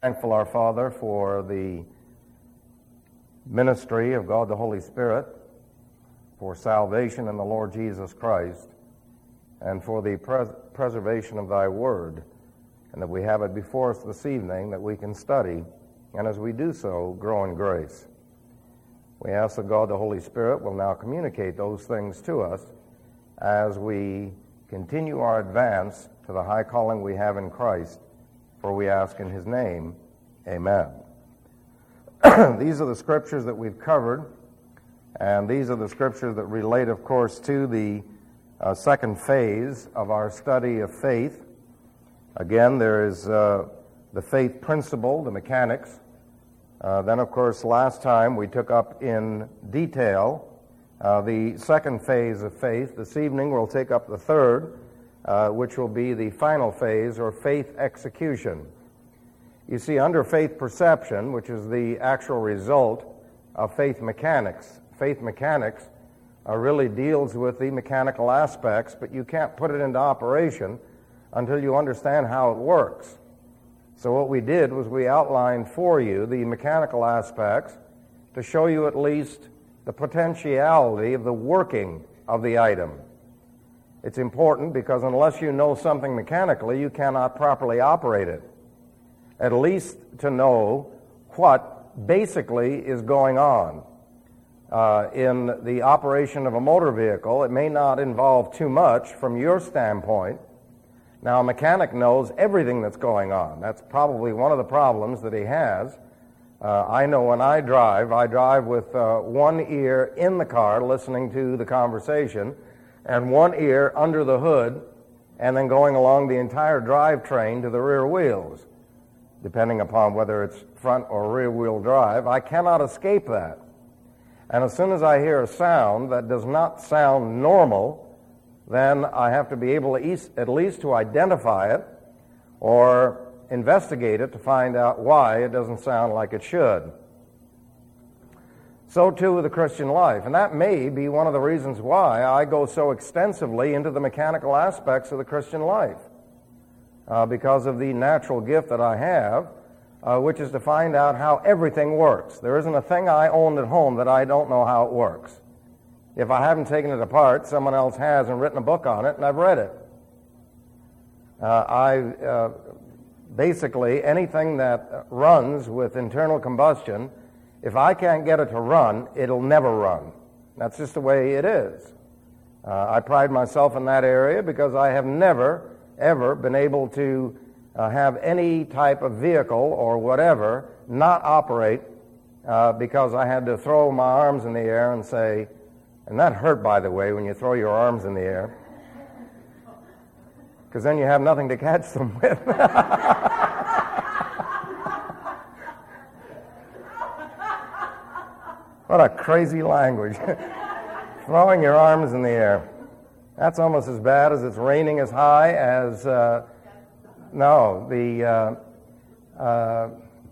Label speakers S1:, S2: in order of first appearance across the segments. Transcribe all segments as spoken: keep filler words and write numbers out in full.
S1: Thankful, our Father, for the ministry of God the Holy Spirit, for salvation in the Lord Jesus Christ, and for the pres- preservation of Thy Word, and that we have it before us this evening that we can study, and as we do so, grow in grace. We ask that God the Holy Spirit will now communicate those things to us as we continue our advance to the high calling we have in Christ, for we ask in His name, amen. These are the scriptures that we've covered, and these are the scriptures that relate, of course, to the uh, second phase of our study of faith. Again, there is uh, the faith principle, the mechanics. Uh, then, of course, last time we took up in detail uh, the second phase of faith. This evening we'll take up the third, Uh, which will be the final phase, or faith execution. You see, under faith perception, which is the actual result of faith mechanics, faith mechanics uh, really deals with the mechanical aspects, but you can't put it into operation until you understand how it works. So what we did was we outlined for you the mechanical aspects to show you at least the potentiality of the working of the item. It's important because unless you know something mechanically, you cannot properly operate it. At least to know what basically is going on. Uh, in the operation of a motor vehicle, it may not involve too much from your standpoint. Now, a mechanic knows everything that's going on. That's probably one of the problems that he has. Uh, I know when I drive, I drive with uh, one ear in the car listening to the conversation, and one ear under the hood, and then going along the entire drivetrain to the rear wheels, depending upon whether it's front or rear wheel drive. I cannot escape that. And as soon as I hear a sound that does not sound normal, then I have to be able to eas- at least to identify it or investigate it to find out why it doesn't sound like it should. So too with the Christian life, and that may be one of the reasons why I go so extensively into the mechanical aspects of the Christian life, uh, because of the natural gift that I have, uh, which is to find out how everything works. There isn't a thing I own at home that I don't know how it works. If I haven't taken it apart, someone else has and written a book on it, and I've read it. Uh, I uh, basically, anything that runs with internal combustion, if I can't get it to run, it'll never run. That's just the way it is. Uh, I pride myself in that area because I have never, ever been able to uh, have any type of vehicle or whatever not operate uh, because I had to throw my arms in the air and say, and that hurt, by the way, when you throw your arms in the air, because then you have nothing to catch them with. What a crazy language. Throwing your arms in the air. That's almost as bad as it's raining as high as, uh, no, the, uh, uh,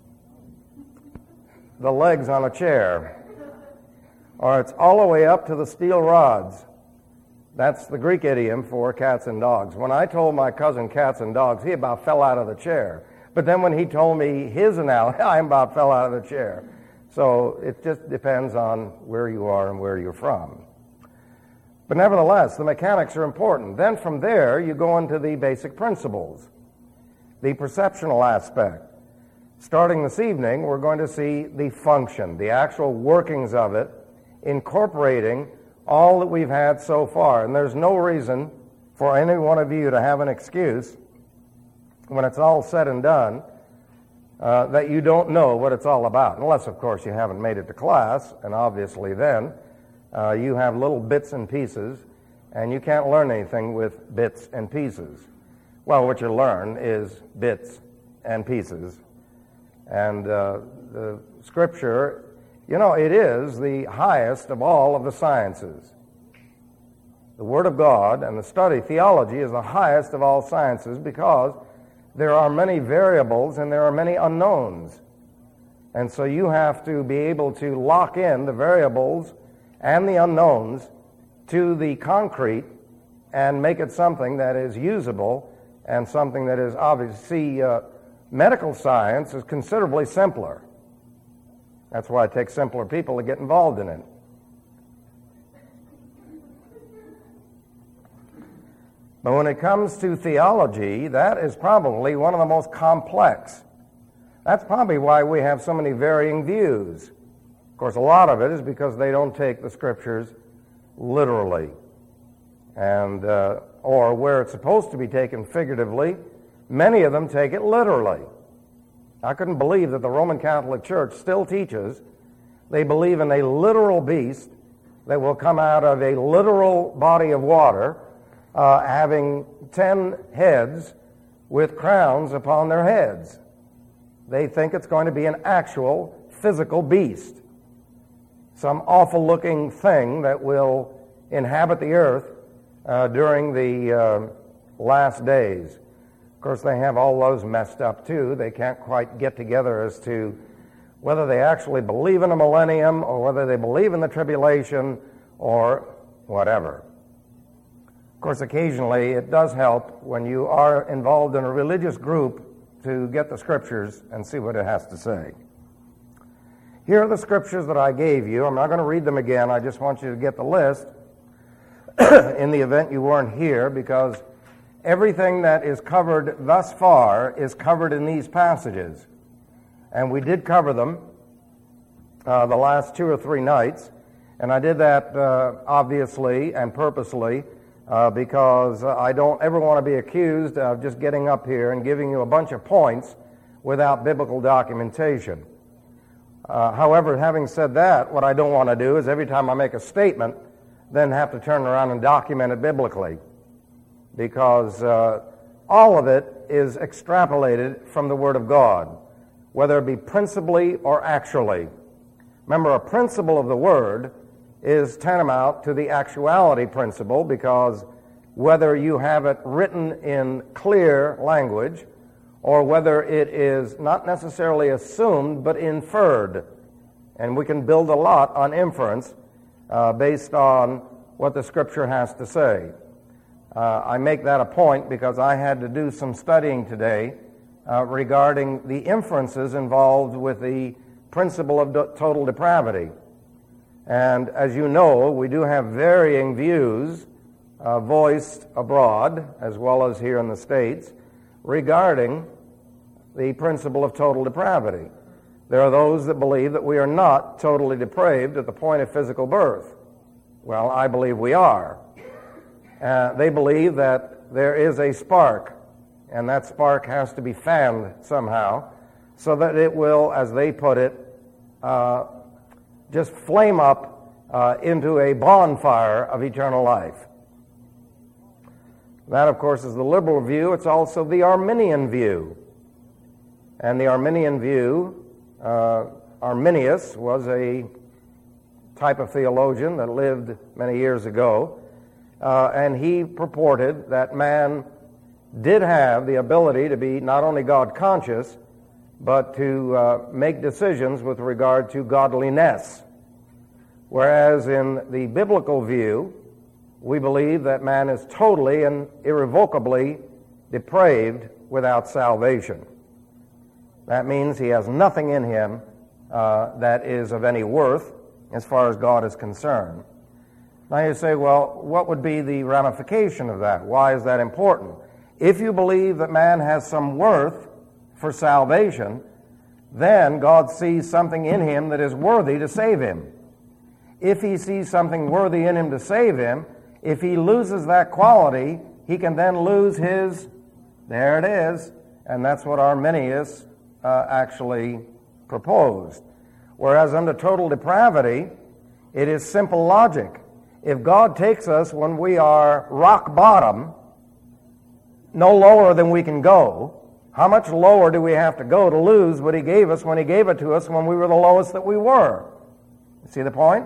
S1: the legs on a chair. Or it's all the way up to the steel rods. That's the Greek idiom for cats and dogs. When I told my cousin cats and dogs, he about fell out of the chair. But then when he told me his analogy, I about fell out of the chair. So it just depends on where you are and where you're from. But nevertheless, the mechanics are important. Then from there, you go into the basic principles, the perceptual aspect. Starting this evening, we're going to see the function, the actual workings of it, incorporating all that we've had so far. And there's no reason for any one of you to have an excuse when it's all said and done Uh, that you don't know what it's all about, unless, of course, you haven't made it to class, and obviously then uh, you have little bits and pieces, and you can't learn anything with bits and pieces. Well, what you learn is bits and pieces. And uh, the Scripture, you know, it is the highest of all of the sciences. The Word of God and the study, theology, is the highest of all sciences because there are many variables and there are many unknowns. And so you have to be able to lock in the variables and the unknowns to the concrete and make it something that is usable and something that is obvious. See, uh, Medical science is considerably simpler. That's why it takes simpler people to get involved in it. But when it comes to theology, that is probably one of the most complex. That's probably why we have so many varying views. Of course, a lot of it is because they don't take the Scriptures literally, and uh, or where it's supposed to be taken figuratively, many of them take it literally. I couldn't believe that the Roman Catholic Church still teaches they believe in a literal beast that will come out of a literal body of water, uh, having ten heads with crowns upon their heads. They think it's going to be an actual physical beast, some awful-looking thing that will inhabit the earth uh, during the uh, last days. Of course, they have all those messed up, too. They can't quite get together as to whether they actually believe in a millennium or whether they believe in the tribulation or whatever. Of course, occasionally it does help when you are involved in a religious group to get the Scriptures and see what it has to say. Here are the Scriptures that I gave you. I'm not going to read them again. I just want you to get the list in the event you weren't here, because everything that is covered thus far is covered in these passages. And we did cover them uh, the last two or three nights. And I did that uh, obviously and purposely uh, because I don't ever want to be accused of just getting up here and giving you a bunch of points without biblical documentation. Uh, however, having said that, what I don't want to do is every time I make a statement, then have to turn around and document it biblically, because uh, all of it is extrapolated from the Word of God, whether it be principally or actually. Remember, a principle of the Word is tantamount to the actuality principle, because whether you have it written in clear language or whether it is not necessarily assumed but inferred, and we can build a lot on inference uh, based on what the Scripture has to say. Uh, I make that a point because I had to do some studying today uh, regarding the inferences involved with the principle of do- total depravity. And as you know, we do have varying views uh, voiced abroad as well as here in the States regarding the principle of total depravity. There are those that believe that we are not totally depraved at the point of physical birth. Well, I believe we are. Uh, they believe that there is a spark, and that spark has to be fanned somehow so that it will, as they put it, uh, just flame up uh, into a bonfire of eternal life. That, of course, is the liberal view. It's also the Arminian view. And the Arminian view, uh, Arminius was a type of theologian that lived many years ago, uh, and he purported that man did have the ability to be not only God-conscious, but to uh, make decisions with regard to godliness. Whereas in the biblical view, we believe that man is totally and irrevocably depraved without salvation. That means he has nothing in him uh, that is of any worth as far as God is concerned. Now you say, well, what would be the ramification of that? Why is that important? If you believe that man has some worth for salvation, then God sees something in him that is worthy to save him. If he sees something worthy in him to save him, if he loses that quality, he can then lose his, there it is, and that's what Arminius uh, actually proposed. Whereas under total depravity, it is simple logic. If God takes us when we are rock bottom, no lower than we can go, how much lower do we have to go to lose what he gave us when he gave it to us when we were the lowest that we were? See the point?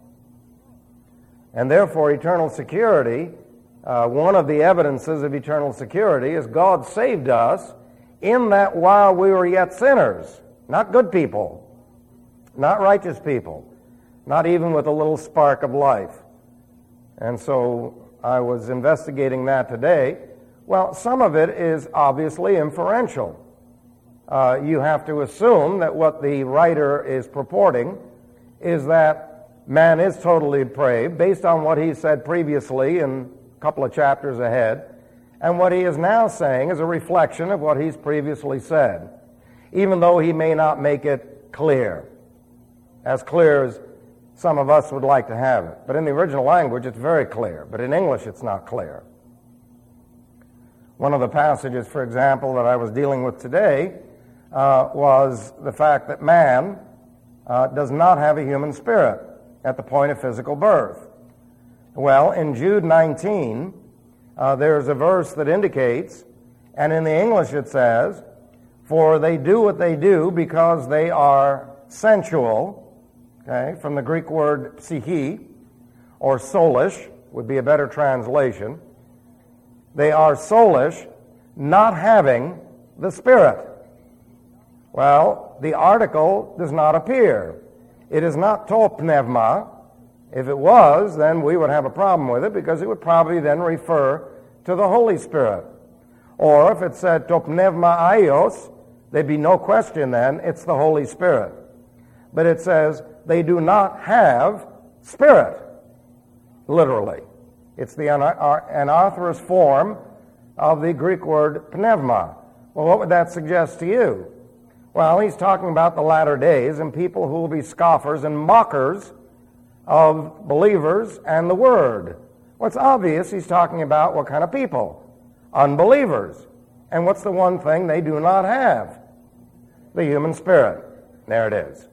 S1: And therefore, eternal security, uh, one of the evidences of eternal security is God saved us in that while we were yet sinners, not good people, not righteous people, not even with a little spark of life. And so I was investigating that today. Well, some of it is obviously inferential. uh, you have to assume that what the writer is purporting is that man is totally depraved based on what he said previously in a couple of chapters ahead, and what he is now saying is a reflection of what he's previously said, even though he may not make it clear, as clear as some of us would like to have it. But in the original language, it's very clear, but in English, it's not clear. One of the passages, for example, that I was dealing with today uh, was the fact that man uh, does not have a human spirit at the point of physical birth. Well, in Jude nineteen, uh, there's a verse that indicates, and in the English it says, "For they do what they do because they are sensual," okay, from the Greek word psyche, or soulish would be a better translation. They are soulish, not having the Spirit. Well, the article does not appear. It is not to pneuma. If it was, then we would have a problem with it because it would probably then refer to the Holy Spirit. Or if it said to pneuma aios, there'd be no question then, it's the Holy Spirit. But it says they do not have Spirit, literally. It's the anarthrous form of the Greek word pneuma. Well, what would that suggest to you? Well, he's talking about the latter days and people who will be scoffers and mockers of believers and the Word. What's obvious, he's talking about what kind of people? Unbelievers. And what's the one thing they do not have? The human spirit. There it is.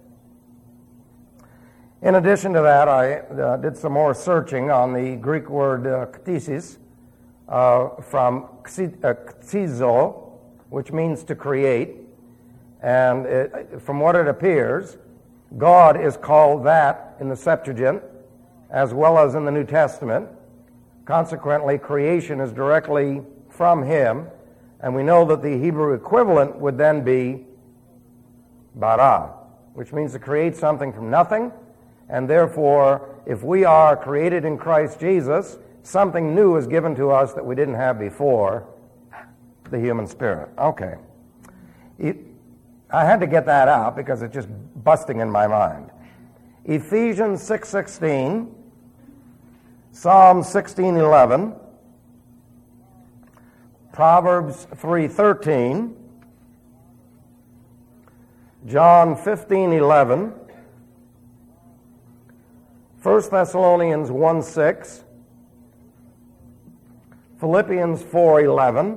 S1: In addition to that, I uh, did some more searching on the Greek word uh, ktisis, uh, from ktizzo, which means to create. And it, from what it appears, God is called that in the Septuagint as well as in the New Testament. Consequently, creation is directly from Him, and we know that the Hebrew equivalent would then be bara, which means to create something from nothing. And therefore, if we are created in Christ Jesus, something new is given to us that we didn't have before, the human spirit. Okay. It, I had to get that out because it's just busting in my mind. Ephesians six sixteen, Psalm sixteen eleven, Proverbs three thirteen, John fifteen eleven, First Thessalonians one six, Philippians four eleven,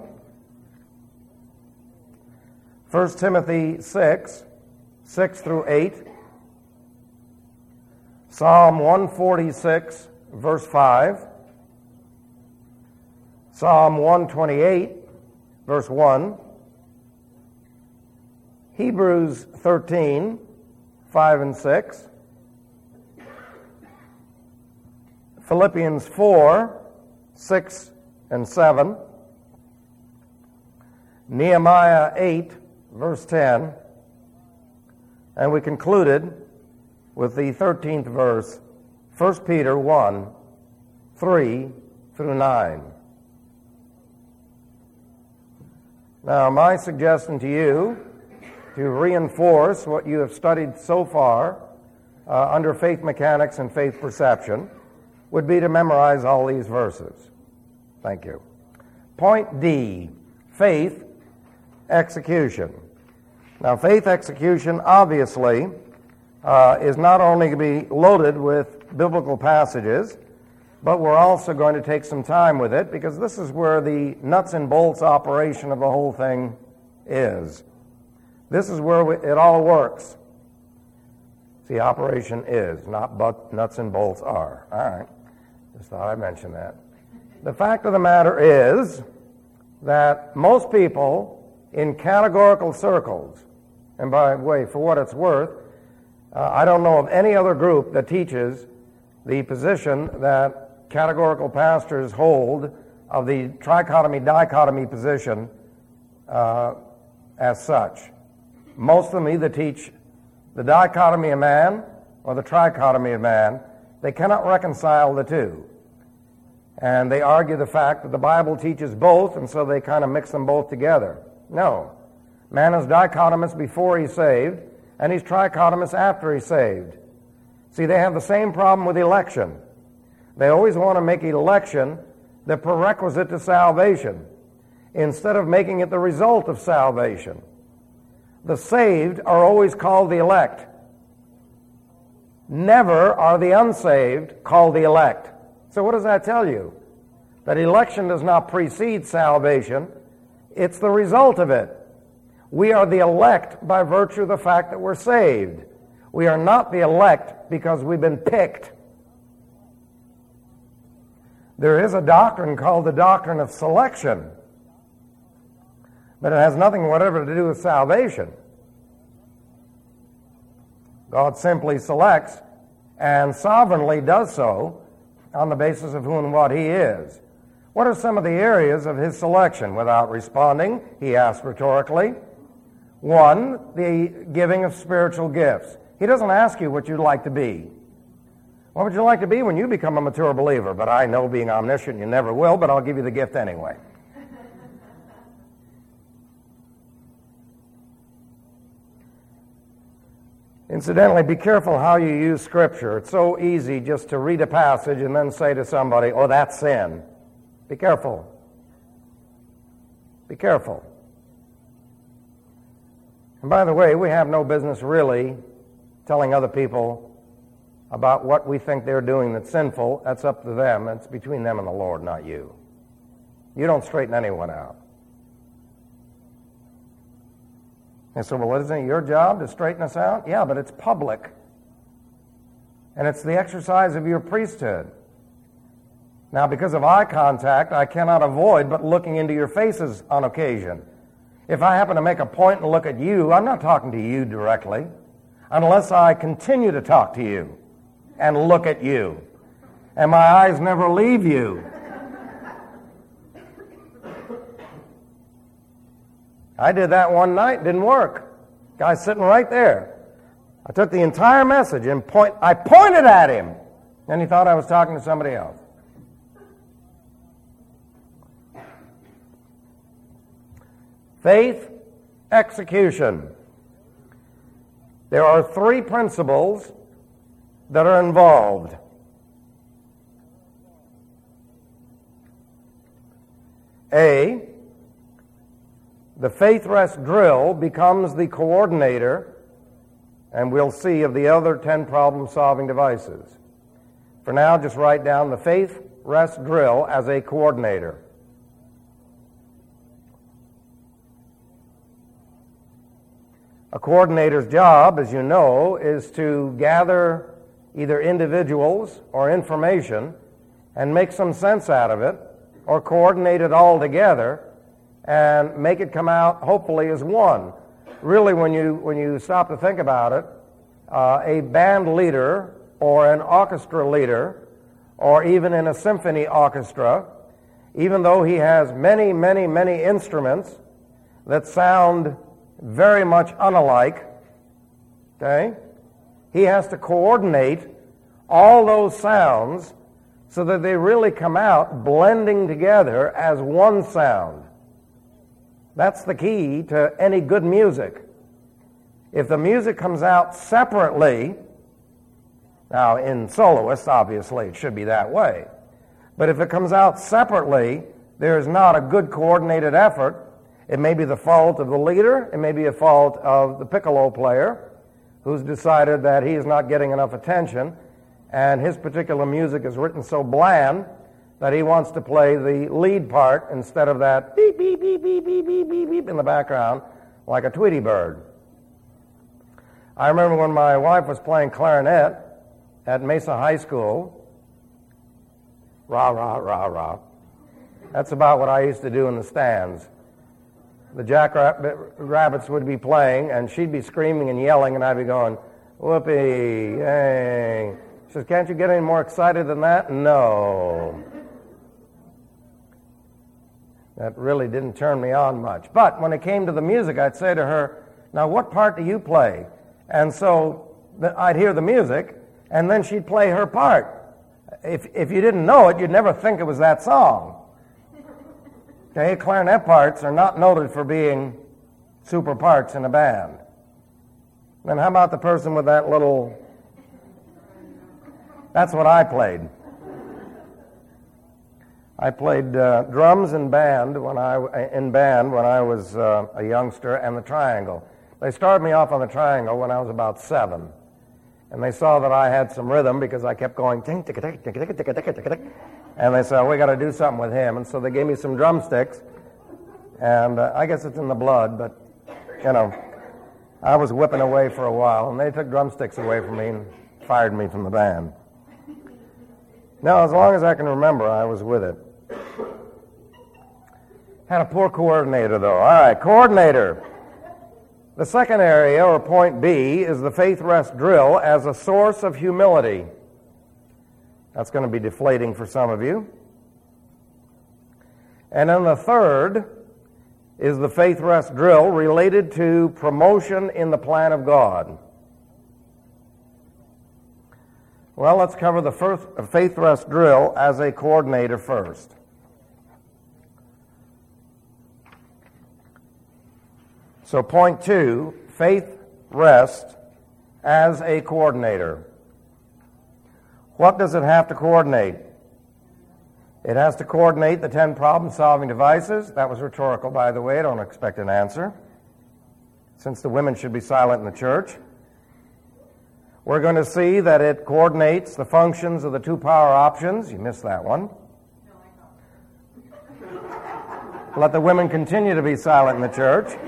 S1: First Timothy six, six through eight, Psalm one forty-six, verse five, Psalm one twenty-eight, verse one, Hebrews thirteen, five and six, Philippians four, six and seven, Nehemiah eight, verse ten, and we concluded with the thirteenth verse, First Peter one, three through nine. Now, my suggestion to you, to reinforce what you have studied so far uh, under faith mechanics and faith perception, would be to memorize all these verses. Thank you. Point D, faith execution. Now, faith execution obviously uh, is not only going to be loaded with biblical passages, but we're also going to take some time with it because this is where the nuts and bolts operation of the whole thing is. This is where we, it all works. The operation is, not but nuts and bolts are. All right. Just thought I'd mention that. The fact of the matter is that most people in categorical circles, and by the way, for what it's worth, uh, I don't know of any other group that teaches the position that categorical pastors hold of the trichotomy-dichotomy position uh, as such. Most of them either teach the dichotomy of man or the trichotomy of man. They cannot reconcile the two. And they argue the fact that the Bible teaches both, and so they kind of mix them both together. No. Man is dichotomous before he's saved, and he's trichotomous after he's saved. See, they have the same problem with election. They always want to make election the prerequisite to salvation, instead of making it the result of salvation. The saved are always called the elect. Never are the unsaved called the elect. So what does that tell you? That election does not precede salvation. It's the result of it. We are the elect by virtue of the fact that we're saved. We are not the elect because we've been picked. There is a doctrine called the doctrine of selection, but it has nothing whatever to do with salvation. God simply selects and sovereignly does so on the basis of who and what he is. What are some of the areas of his selection? Without responding, he asked rhetorically. One, the giving of spiritual gifts. He doesn't ask you what you'd like to be. What would you like to be when you become a mature believer? But I know, being omniscient, you never will, but I'll give you the gift anyway. Incidentally, be careful how you use Scripture. It's so easy just to read a passage and then say to somebody, oh, that's sin. Be careful. Be careful. And by the way, we have no business really telling other people about what we think they're doing that's sinful. That's up to them. It's between them and the Lord, not you. You don't straighten anyone out. And so, well, isn't it your job to straighten us out? Yeah, but it's public. And it's the exercise of your priesthood. Now, because of eye contact, I cannot avoid but looking into your faces on occasion. If I happen to make a point and look at you, I'm not talking to you directly, unless I continue to talk to you and look at you, and my eyes never leave you. I did that one night, didn't work. Guy's sitting right there. I took the entire message and point, I pointed at him, and he thought I was talking to somebody else. Faith, execution. There are three principles that are involved. A, the faith rest drill becomes the coordinator, and we'll see, of the other ten problem-solving devices. For now, just write down the faith rest drill as a coordinator. A coordinator's job, as you know, is to gather either individuals or information and make some sense out of it, or coordinate it all together and make it come out, hopefully, as one. Really, when you when you stop to think about it, uh, a band leader or an orchestra leader, or even in a symphony orchestra, even though he has many, many, many instruments that sound very much unalike, okay, he has to coordinate all those sounds so that they really come out blending together as one sound. That's the key to any good music. If the music comes out separately, now in soloists, obviously, it should be that way. But if it comes out separately, there is not a good coordinated effort. It may be the fault of the leader. It may be a fault of the piccolo player who's decided that he is not getting enough attention, and his particular music is written so bland that he wants to play the lead part instead of that beep, beep, beep, beep, beep, beep, beep, beep in the background like a Tweety bird. I remember when my wife was playing clarinet at Mesa High School. Rah, rah, rah, rah. That's about what I used to do in the stands. The jackrabbits would be playing, and she'd be screaming and yelling, and I'd be going, whoopee, yay. She says, can't you get any more excited than that? No. That really didn't turn me on much. But when it came to the music, I'd say to her, now what part do you play? And so I'd hear the music, and then she'd play her part. If, if you didn't know it, you'd never think it was that song. Okay, clarinet parts are not noted for being super parts in a band. Then how about the person with that little... That's what I played. I played uh, drums in band when I in band when I was uh, a youngster, and the triangle. They started me off on the triangle when I was about seven, and they saw that I had some rhythm because I kept going ting tick tick tick tick tick tick tick, and they said, we got to do something with him, and so they gave me some drumsticks, and uh, I guess it's in the blood, but you know, I was whipping away for a while, and they took drumsticks away from me and fired me from the band. Now, as long as I can remember, I was with it. Had a poor coordinator, though. All right, coordinator. The second area, or point B, is the faith rest drill as a source of humility. That's going to be deflating for some of you. And then the third is the faith rest drill related to promotion in the plan of God. Well, let's cover the first faith rest drill as a coordinator first. So point two, faith rest as a coordinator. What does it have to coordinate? It has to coordinate the ten problem-solving devices. That was rhetorical, by the way. I don't expect an answer, since the women should be silent in the church. We're going to see that it coordinates the functions of the two power options. You missed that one. Let the women continue to be silent in the church.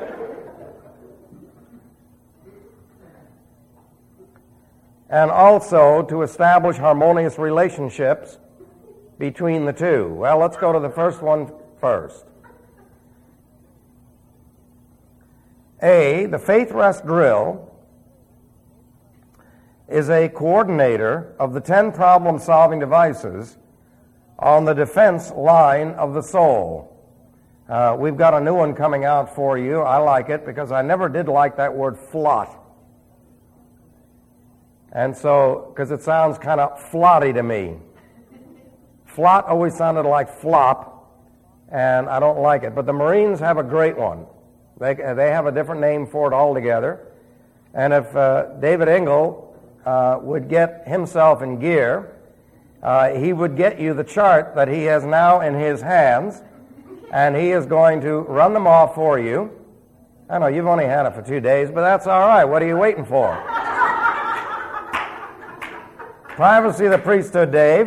S1: And also to establish harmonious relationships between the two. Well, let's go to the first one first. A, the faith rest drill is a coordinator of the ten problem-solving devices on the defense line of the soul. Uh, we've got a new one coming out for you. I like it because I never did like that word flot. And so, because it sounds kind of flotty to me. Flot always sounded like flop, and I don't like it. But the Marines have a great one. They, they have a different name for it altogether. And if uh, David Engel uh, would get himself in gear, uh, he would get you the chart that he has now in his hands, and he is going to run them off for you. I know you've only had it for two days, but that's all right. What are you waiting for? Privacy of the priesthood, Dave.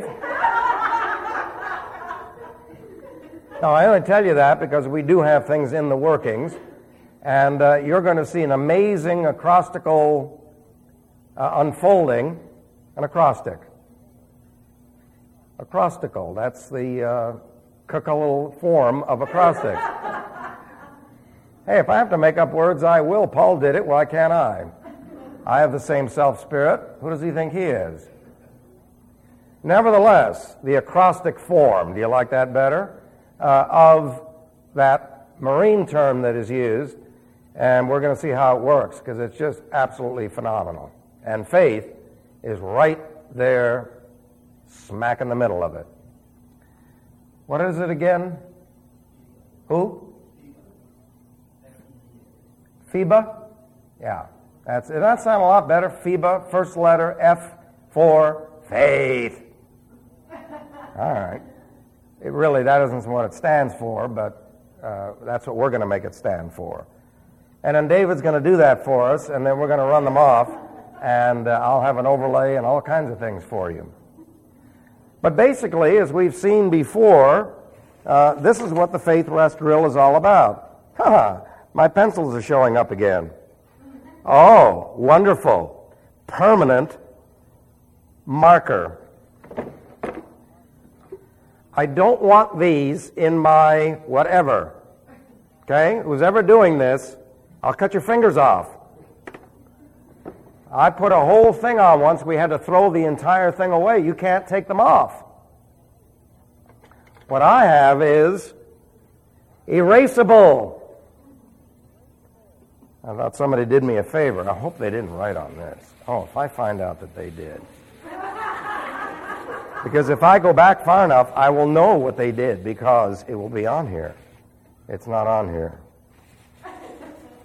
S1: No, I only tell you that because we do have things in the workings, and uh, you're going to see an amazing acrostical uh, unfolding, an acrostic. Acrostical, that's the uh, cuckold form of acrostic. Hey, if I have to make up words, I will. Paul did it, why can't I? I have the same self-spirit. Who does he think he is? Nevertheless, the acrostic form, do you like that better, uh, of that Marine term that is used, and we're going to see how it works, because it's just absolutely phenomenal. And faith is right there, smack in the middle of it. What is it again? Who? FIBA? Yeah. That's, does that sound a lot better? FIBA, first letter, F for faith. All right. It really, that isn't what it stands for, but uh, that's what we're going to make it stand for. And then David's going to do that for us, and then we're going to run them off, and uh, I'll have an overlay and all kinds of things for you. But basically, as we've seen before, uh, this is what the faith rest drill is all about. Haha, my pencils are showing up again. Oh, wonderful. Permanent marker. I don't want these in my whatever. Okay? Who's ever doing this, I'll cut your fingers off. I put a whole thing on once. We had to throw the entire thing away. You can't take them off. What I have is erasable. I thought somebody did me a favor. I hope they didn't write on this. Oh, if I find out that they did. Because if I go back far enough, I will know what they did because it will be on here. It's not on here.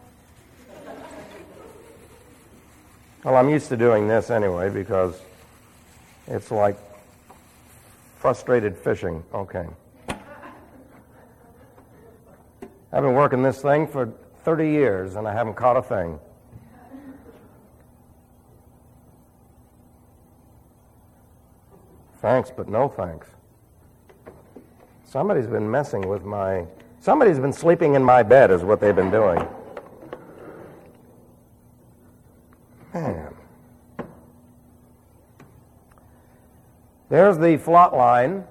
S1: Well, I'm used to doing this anyway because it's like frustrated fishing. Okay. I've been working this thing for thirty years and I haven't caught a thing. Thanks, but no thanks. Somebody's been messing with my... Somebody's been sleeping in my bed is what they've been doing. Man. There's the flot line.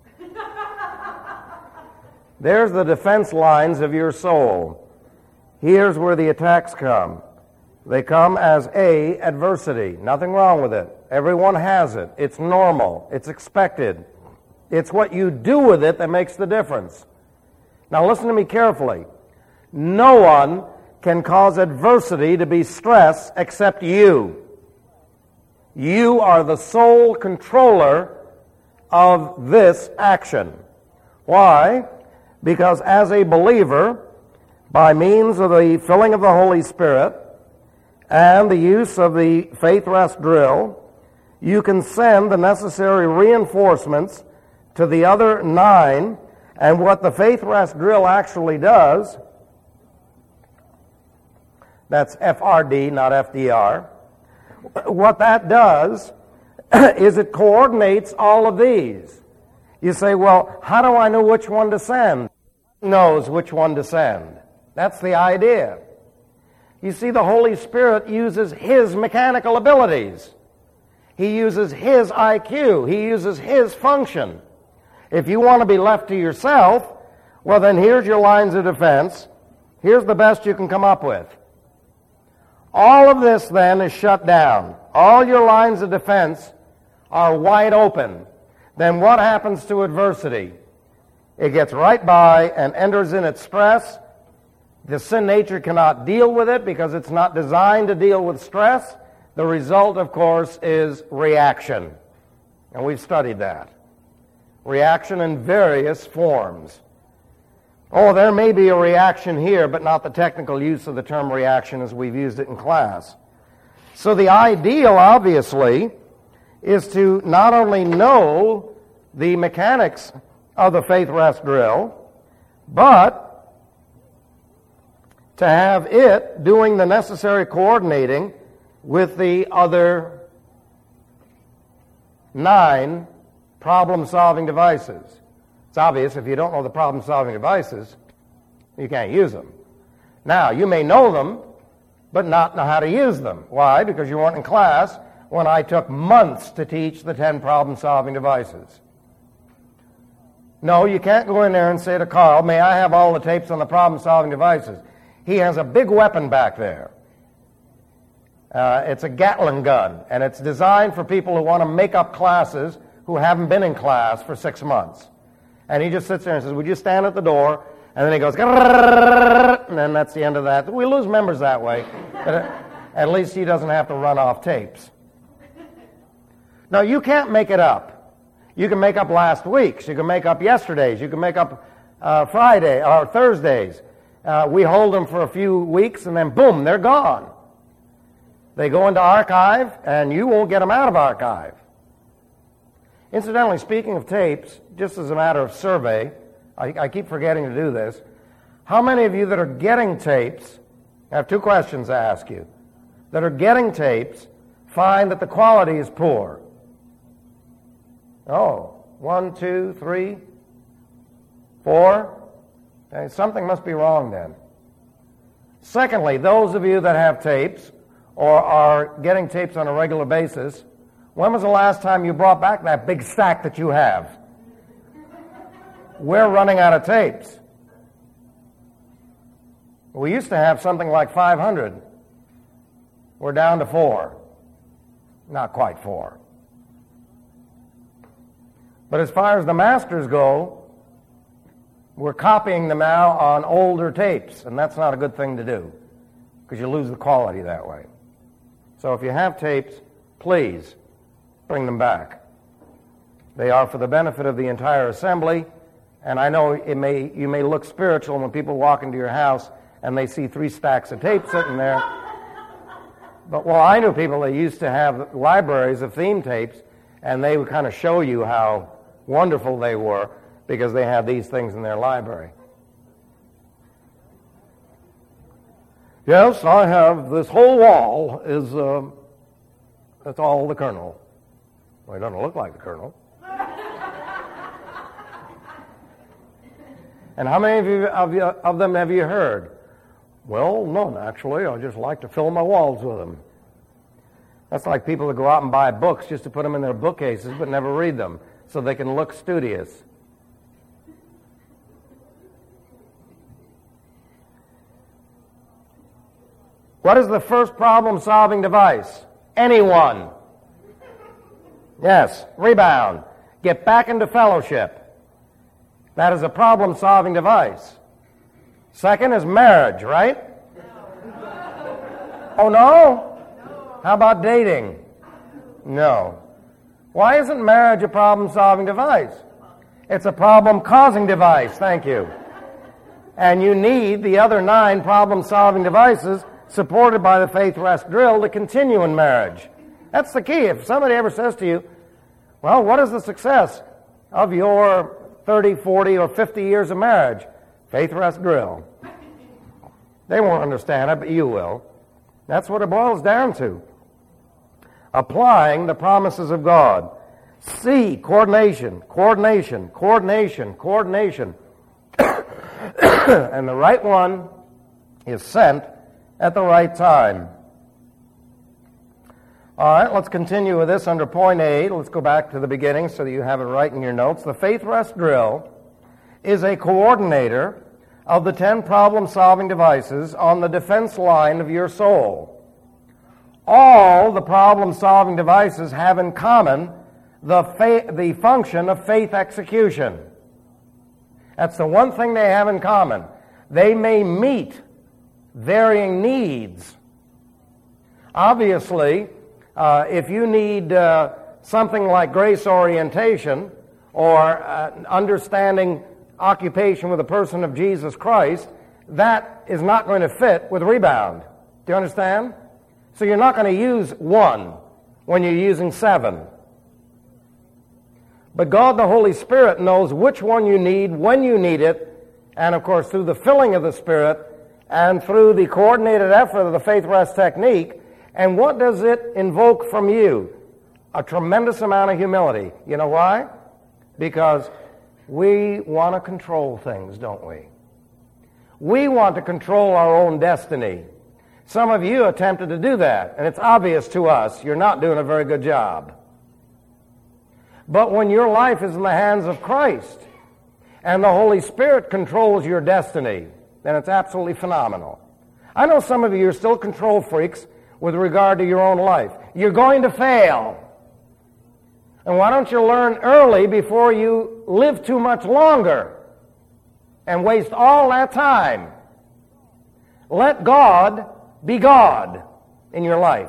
S1: There's the defense lines of your soul. Here's where the attacks come. They come as A, adversity. Nothing wrong with it. Everyone has it. It's normal. It's expected. It's what you do with it that makes the difference. Now listen to me carefully. No one can cause adversity to be stress except you. You are the sole controller of this action. Why? Because as a believer, by means of the filling of the Holy Spirit and the use of the faith rest drill, you can send the necessary reinforcements to the other nine. And what the faith rest drill actually does, that's F R D, not F D R, what that does is it coordinates all of these. You say, well, how do I know which one to send? Who knows which one to send? That's the idea. You see, the Holy Spirit uses His mechanical abilities. He uses His I Q. He uses His function. If you want to be left to yourself, well then here's your lines of defense. Here's the best you can come up with. All of this then is shut down. All your lines of defense are wide open. Then what happens to adversity? It gets right by and enters in its stress. The sin nature cannot deal with it because it's not designed to deal with stress. The result, of course, is reaction. And we've studied that. Reaction in various forms. Oh, there may be a reaction here, but not the technical use of the term reaction as we've used it in class. So the ideal, obviously, is to not only know the mechanics of the faith rest drill, but to have it doing the necessary coordinating with the other nine problem-solving devices. It's obvious if you don't know the problem-solving devices, you can't use them. Now, you may know them, but not know how to use them. Why? Because you weren't in class when I took months to teach the ten problem-solving devices. No, you can't go in there and say to Carl, may I have all the tapes on the problem-solving devices? He has a big weapon back there. Uh, it's a Gatling gun, and it's designed for people who want to make up classes who haven't been in class for six months. And he just sits there and says, would you stand at the door? And then he goes, and then that's the end of that. We lose members that way. But at least he doesn't have to run off tapes. Now, you can't make it up. You can make up last week's. You can make up yesterday's. You can make up uh, Friday or Thursdays. Uh, we hold them for a few weeks, and then boom, they're gone. They go into archive, and you won't get them out of archive. Incidentally, speaking of tapes, just as a matter of survey, I, I keep forgetting to do this. How many of you that are getting tapes, I have two questions to ask you, that are getting tapes find that the quality is poor? Oh, one, two, three, four. Okay, something must be wrong then. Secondly, those of you that have tapes or are getting tapes on a regular basis, when was the last time you brought back that big stack that you have? We're running out of tapes. We used to have something like five hundred. We're down to four. Not quite four. But as far as the masters go, we're copying them now on older tapes, and that's not a good thing to do because you lose the quality that way. So if you have tapes, please bring them back. They are for the benefit of the entire assembly, and I know it may you may look spiritual when people walk into your house and they see three stacks of tape sitting there.
S2: But, well, I knew people that used to have libraries of theme tapes, and they would kind of show you how wonderful they were because they had these things in their library. Yes, I have this whole wall is, uh, that's all the Colonel. Well, it doesn't look like the Colonel. And how many of, you, of, you, of them have you heard? Well, none, actually. I just like to fill my walls with them. That's like people that go out and buy books just to put them in their bookcases but never read them so they can look studious. What is the first problem-solving device? Anyone. Yes, rebound. Get back into fellowship. That is a problem-solving device. Second is marriage, right? Oh, no? How about dating? No. Why isn't marriage a problem-solving device? It's a problem-causing device, thank you. And you need the other nine problem-solving devices supported by the faith rest drill to continue in marriage. That's the key. If somebody ever says to you, well, what is the success of your thirty, forty, or fifty years of marriage? Faith rest drill. They won't understand it, but you will. That's what it boils down to. Applying the promises of God. C, coordination, coordination, coordination, coordination. And the right one is sent at the right time. All right, let's continue with this under point A. Let's go back to the beginning so that you have it right in your notes. The faith rest drill is a coordinator of the ten problem-solving devices on the defense line of your soul. All the problem-solving devices have in common the, fa- the function of faith execution. That's the one thing they have in common. They may meet varying needs. Obviously, uh, if you need uh, something like grace orientation or uh, understanding occupation with a person of Jesus Christ, that is not going to fit with rebound. Do you understand? So you're not going to use one when you're using seven. But God the Holy Spirit knows which one you need, when you need it, and of course through the filling of the Spirit and through the coordinated effort of the faith rest technique. And what does it invoke from you? A tremendous amount of humility. You know why? Because we want to control things, don't we? We want to control our own destiny. Some of you attempted to do that, and it's obvious to us you're not doing a very good job. But when your life is in the hands of Christ and the Holy Spirit controls your destiny, then it's absolutely phenomenal. I know some of you are still control freaks with regard to your own life. You're going to fail. And why don't you learn early before you live too much longer and waste all that time? Let God be God in your life.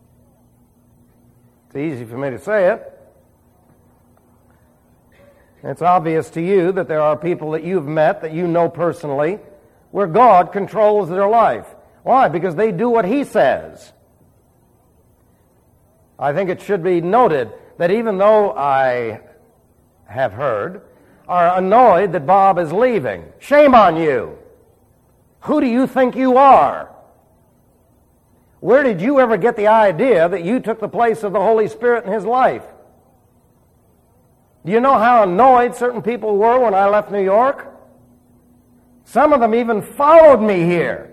S2: It's easy for me to say it. It's obvious to you that there are people that you've met, that you know personally, where God controls their life. Why? Because they do what He says. I think it should be noted that even though I have heard, are annoyed that Bob is leaving. Shame on you. Who do you think you are? Where did you ever get the idea that you took the place of the Holy Spirit in his life? Do you know how annoyed certain people were when I left New York? Some of them even followed me here.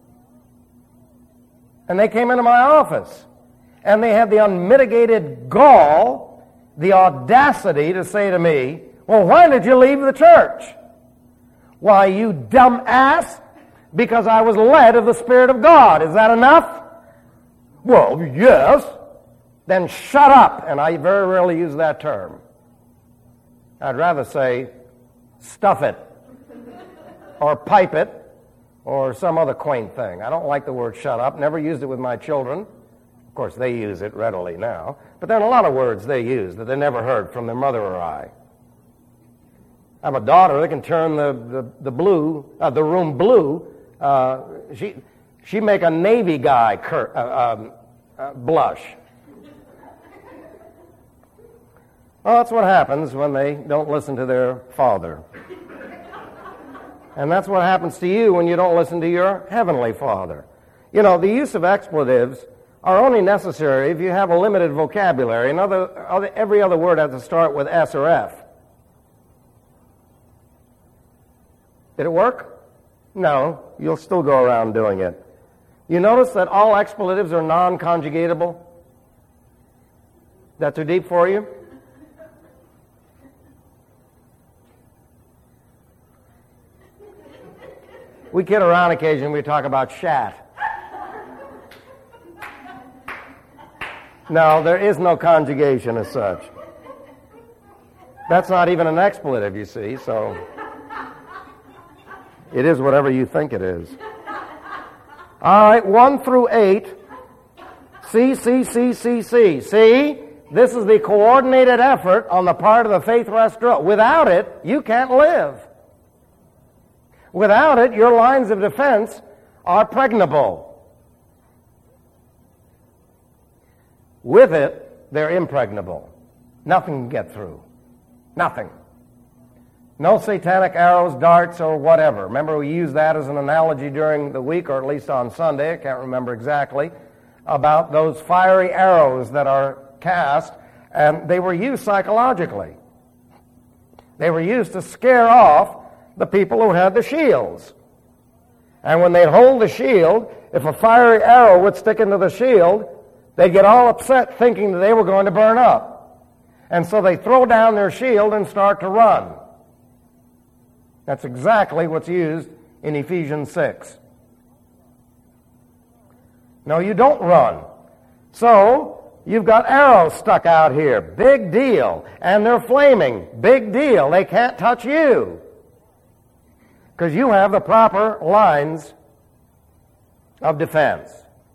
S2: And they came into my office. And they had the unmitigated gall, the audacity to say to me, well, why did you leave the church? Why, you dumb ass, because I was led of the Spirit of God. Is that enough? Well, yes. Then shut up. And I very rarely use that term. I'd rather say, stuff it, or pipe it, or some other quaint thing. I don't like the word shut up. Never used it with my children. Of course, they use it readily now. But there are a lot of words they use that they never heard from their mother or I. I have a daughter that can turn the, the, the blue, uh, the room blue. Uh, she she make a Navy guy cur- uh, um, uh, blush. Well, that's what happens when they don't listen to their father. And that's what happens to you when you don't listen to your heavenly Father. You know, the use of expletives are only necessary if you have a limited vocabulary. In other, other, every other word has to start with S or F. Did it work? No, you'll still go around doing it. You notice that all expletives are non-conjugatable? That too deep for you? We kid around occasionally, we talk about shat. No, there is no conjugation as such. That's not even an expletive, you see, so it is whatever you think it is. All right, one through eight. C, C, C, C, C. See? This is the coordinated effort on the part of the faith rest drill. Without it, you can't live. Without it, your lines of defense are pregnable. With it, they're impregnable. Nothing can get through. Nothing. No satanic arrows, darts, or whatever. Remember, we used that as an analogy during the week, or at least on Sunday, I can't remember exactly, about those fiery arrows that are cast, and they were used psychologically. They were used to scare off the people who had the shields. And when they'd hold the shield, if a fiery arrow would stick into the shield, they'd get all upset thinking that they were going to burn up. And so they throw down their shield and start to run. That's exactly what's used in Ephesians six. No, you don't run. So, you've got arrows stuck out here. Big deal. And they're flaming. Big deal. They can't touch you, because you have the proper lines of defense.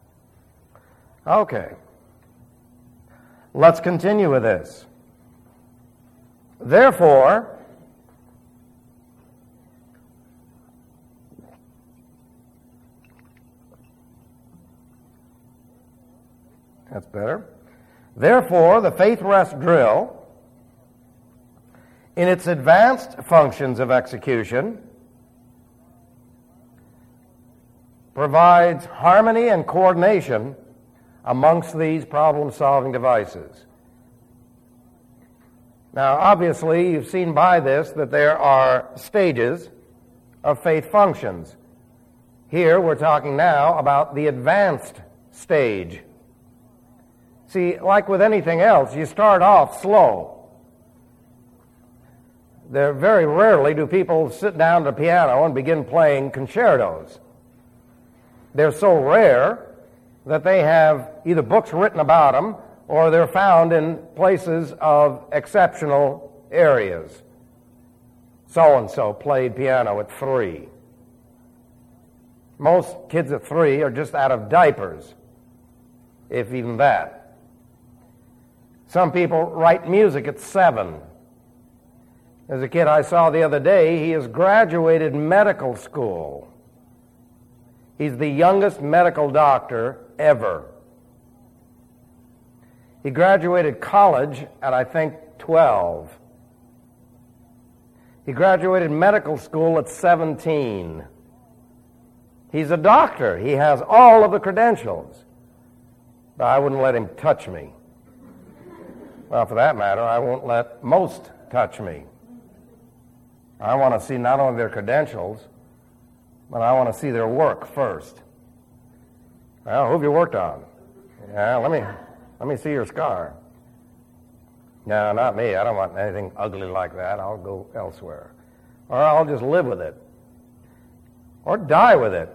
S2: Okay. Let's continue with this. Therefore, that's better. Therefore, the faith rest drill, in its advanced functions of execution, provides harmony and coordination amongst these problem-solving devices. Now, obviously, you've seen by this that there are stages of faith functions. Here, we're talking now about the advanced stage. See, like with anything else, you start off slow. There very rarely do people sit down at a piano and begin playing concertos. They're so rare that they have either books written about them or they're found in places of exceptional areas. So-and-so played piano at three. Most kids at three are just out of diapers, if even that. Some people write music at seven. There's a kid I saw the other day, he has graduated medical school. He's the youngest medical doctor ever. He graduated college at, I think, twelve. He graduated medical school at seventeen. He's a doctor. He has all of the credentials. But I wouldn't let him touch me. Well, for that matter, I won't let most touch me. I want to see not only their credentials, but I want to see their work first. Well, who have you worked on? Yeah, let me let me see your scar. No, not me. I don't want anything ugly like that. I'll go elsewhere. Or I'll just live with it. Or die with it.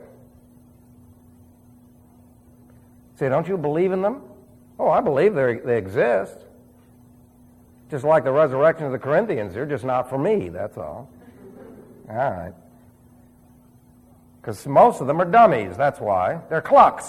S2: Say, don't you believe in them? Oh, I believe they they exist. Just like the resurrection of the Corinthians, they're just not for me, that's all. All right. Because most of them are dummies, that's why. They're clucks.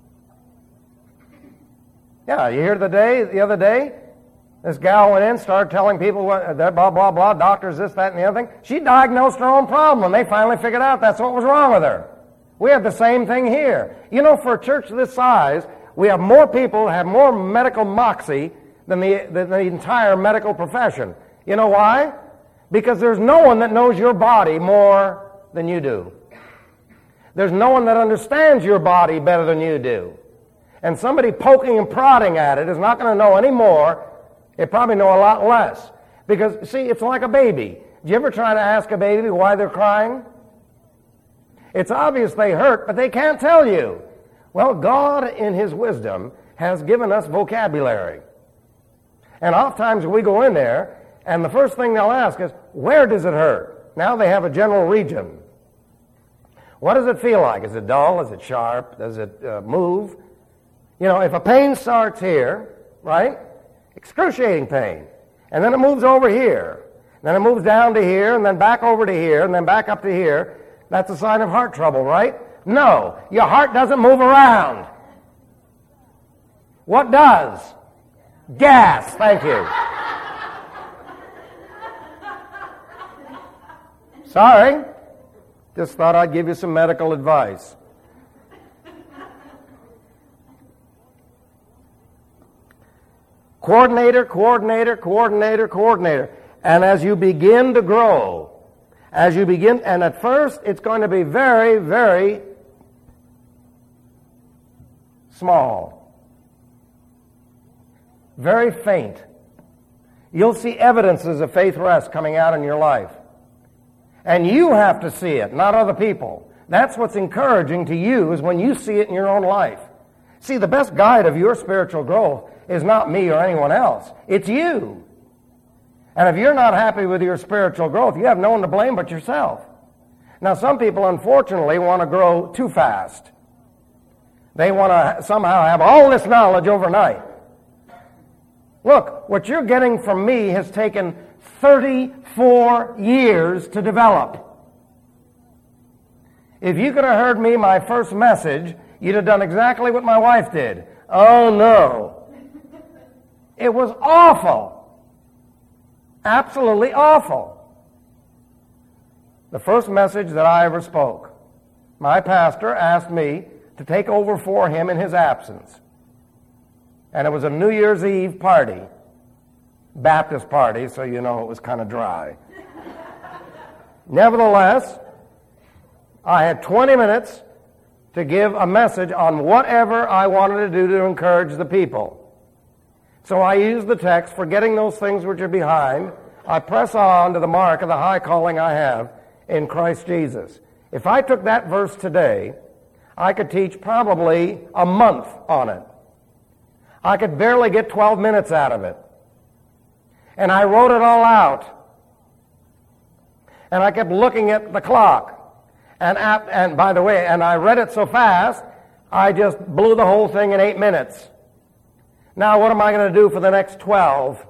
S2: Yeah, you hear the day, the other day, this gal went in, started telling people what, blah, blah, blah, doctors, this, that, and the other thing. She diagnosed her own problem, and they finally figured out that's what was wrong with her. We have the same thing here. You know, for a church this size, We have more people have more medical moxie than the, than the entire medical profession. You know why? Because there's no one that knows your body more than you do. There's no one that understands your body better than you do. And somebody poking and prodding at it is not going to know any more. They probably know a lot less. Because, see, it's like a baby. Do you ever try to ask a baby why they're crying? It's obvious they hurt, but they can't tell you. Well, God, in His wisdom, has given us vocabulary. And oftentimes we go in there, and the first thing they'll ask is, where does it hurt? Now they have a general region. What does it feel like? Is it dull? Is it sharp? Does it uh, move? You know, if a pain starts here, right? Excruciating pain. And then it moves over here. Then it moves down to here, and then back over to here, and then back up to here. That's a sign of heart trouble, right? No, your heart doesn't move around. What does? Gas. Thank you. Sorry. Just thought I'd give you some medical advice. Coordinator, coordinator, coordinator, coordinator. And as you begin to grow, as you begin, and at first it's going to be very, very small. Very faint. You'll see evidences of faith rest coming out in your life. And you have to see it, not other people. That's what's encouraging to you, is when you see it in your own life. See, the best guide of your spiritual growth is not me or anyone else. It's you. And if you're not happy with your spiritual growth, you have no one to blame but yourself. Now, some people, unfortunately, want to grow too fast. They want to somehow have all this knowledge overnight. Look, what you're getting from me has taken thirty-four years to develop. If you could have heard me my first message, you'd have done exactly what my wife did. Oh, no. It was awful. Absolutely awful. The first message that I ever spoke, my pastor asked me to take over for him in his absence. And it was a New Year's Eve party. Baptist party, so you know it was kind of dry. Nevertheless, I had twenty minutes to give a message on whatever I wanted to do to encourage the people. So I used the text, forgetting those things which are behind, I press on to the mark of the high calling I have in Christ Jesus. If I took that verse today, I could teach probably a month on it. I could barely get twelve minutes out of it. And I wrote it all out. And I kept looking at the clock. And, at, and by the way, and I read it so fast, I just blew the whole thing in eight minutes. Now what am I going to do for the next twelve?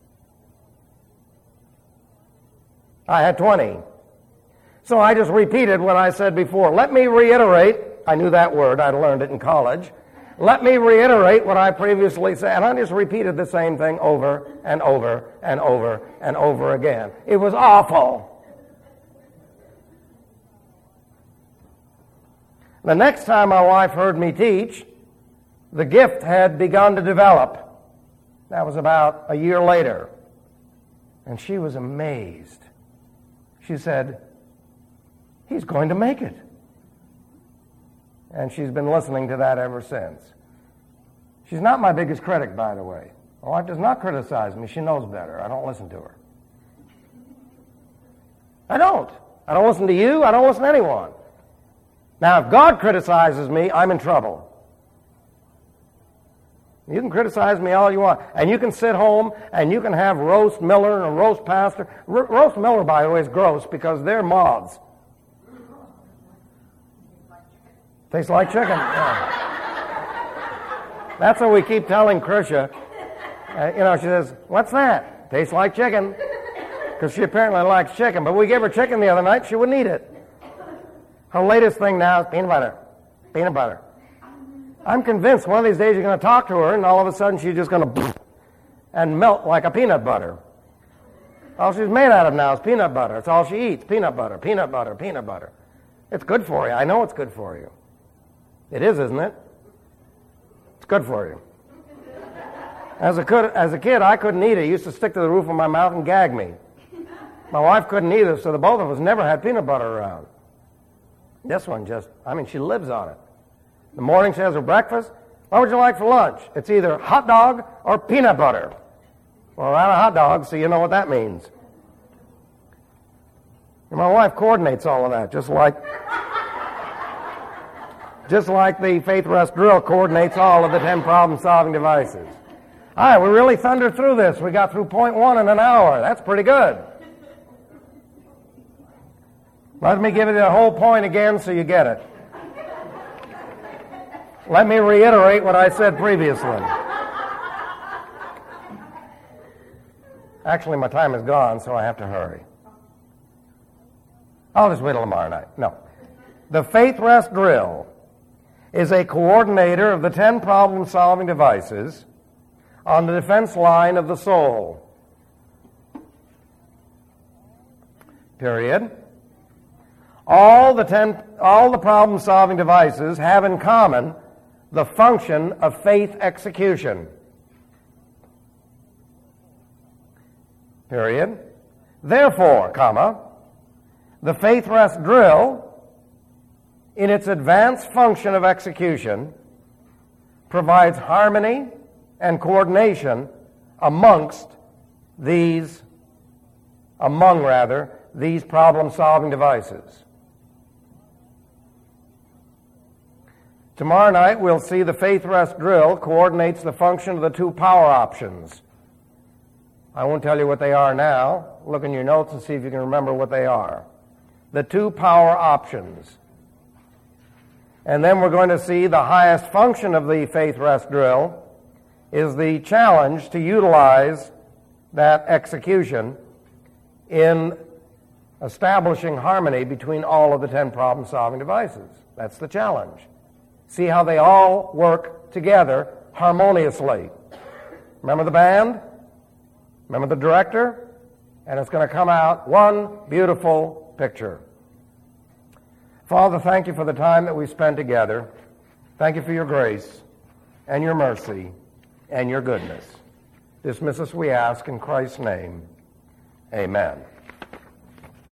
S2: I had twenty. So I just repeated what I said before. Let me reiterate. I knew that word. I'd learned it in college. Let me reiterate what I previously said. And I just repeated the same thing over and over and over and over again. It was awful. The next time my wife heard me teach, the gift had begun to develop. That was about a year later. And she was amazed. She said, "He's going to make it." And she's been listening to that ever since. She's not my biggest critic, by the way. My wife does not criticize me. She knows better. I don't listen to her. I don't. I don't listen to you. I don't listen to anyone. Now, if God criticizes me, I'm in trouble. You can criticize me all you want. And you can sit home and you can have roast Miller and a roast pastor. R- roast Miller, by the way, is gross because they're moths. Tastes like chicken. Yeah. That's what we keep telling Krisha. Uh, you know, she says, "What's that?" "Tastes like chicken." Because she apparently likes chicken. But we gave her chicken the other night. She wouldn't eat it. Her latest thing now is peanut butter. Peanut butter. I'm convinced one of these days you're going to talk to her and all of a sudden she's just going to and melt like a peanut butter. All she's made out of now is peanut butter. It's all she eats. Peanut butter, peanut butter, peanut butter. It's good for you. I know it's good for you. It is, isn't it? It's Good for you. As a, could, as a kid, I couldn't eat it. It used to stick to the roof of my mouth and gag me. My wife couldn't either, so the both of us never had peanut butter around. This one just, I mean, she lives on it. In the morning she has her breakfast. What would you like for lunch? It's either hot dog or peanut butter. Well, we're out of hot dogs, so you know what that means. And my wife coordinates all of that, just like just like the Faith Rest Drill coordinates all of the ten problem-solving devices. All right, we really thundered through this. We got through point one in an hour. That's pretty good. Let me give you the whole point again so you get it. Let me reiterate what I said previously. Actually, my time is gone, so I have to hurry. I'll just wait till tomorrow night. No. The Faith Rest Drill is a coordinator of the ten problem-solving devices on the defense line of the soul. Period. All the ten, all the problem-solving devices have in common the function of faith execution. Period. Therefore, comma, the Faith Rest Drill, in its advanced function of execution, provides harmony and coordination amongst these, among rather, these problem-solving devices. Tomorrow night we'll see the Faith Rest Drill coordinates the function of the two power options. I won't tell you what they are now. Look in your notes and see if you can remember what they are. The two power options. And then we're going to see the highest function of the Faith Rest Drill is the challenge to utilize that execution in establishing harmony between all of the ten problem-solving devices. That's the challenge. See how they all work together harmoniously. Remember the band? Remember the director? And it's going to come out one beautiful picture. Father, thank you for the time that we spent together. Thank you for your grace and your mercy and your goodness. Dismiss us, we ask, in Christ's name. Amen.